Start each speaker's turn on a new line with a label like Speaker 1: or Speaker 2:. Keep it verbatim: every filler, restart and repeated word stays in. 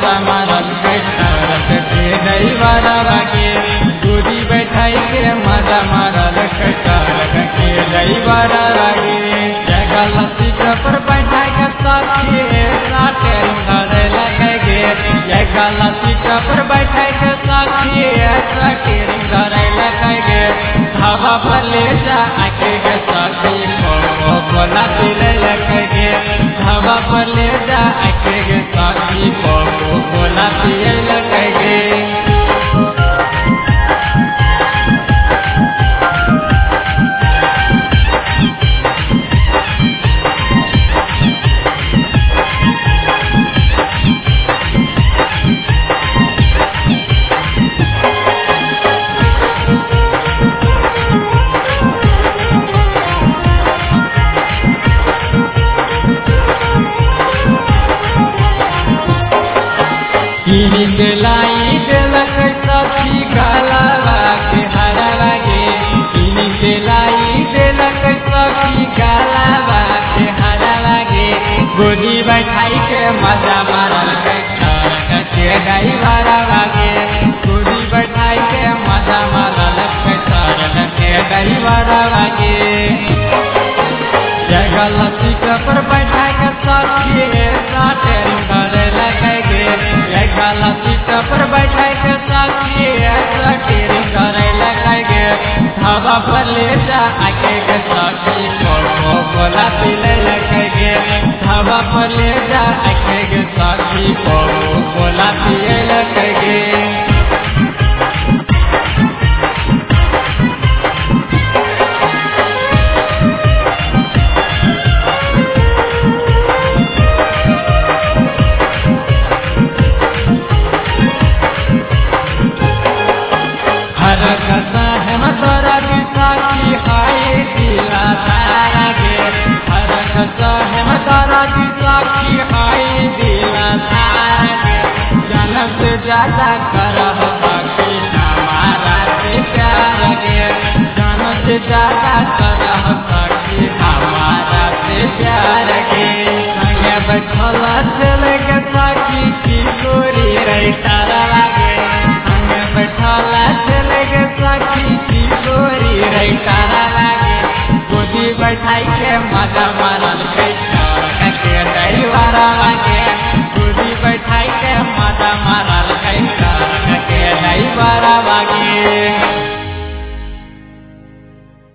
Speaker 1: मजा मारल कटरक के ड्राइवरवा के गोदी बैठाई के मजा मारल कटरक के ड्राइवरवा के जगह सीट पर बैठाई के साथी साथे धरे लगे जगह सीट पर बैठाई के साथी साथे धरे लगे हवा पर ले जा आके के साथी को बोला दिले लगे हवा पर ले जा आके के साथी को बोला दिले लगे लाई दिलक सखी गलवा के हरवा गे किनी लाई दिलक सखी गलवा के हरवा गे गोदी बैठाई के मजा मारल कटरक के ड्राइवरवा गे गोदी बैठाई के मजा मारल कटरक के ड्राइवरवा गे जगह सीट पर बैठाई के सखी साथे धरे लगे जगह सीट पर बैठाई के साथी साथे धरे लगे हवा पर ले जा आके के साथी को बोला दिले लगे हवा पर ले जा आके के साथी को बोला दिले लगे हरकता है मतरा दिसाकी हाय दिला तारा गे हरकता है मतरा दिसाकी हाय दिला तारा गे जन्म से ज्यादा करह सकी हमारा से प्यार गे जन्म से ज्यादा करह सकी हमारा से प्यार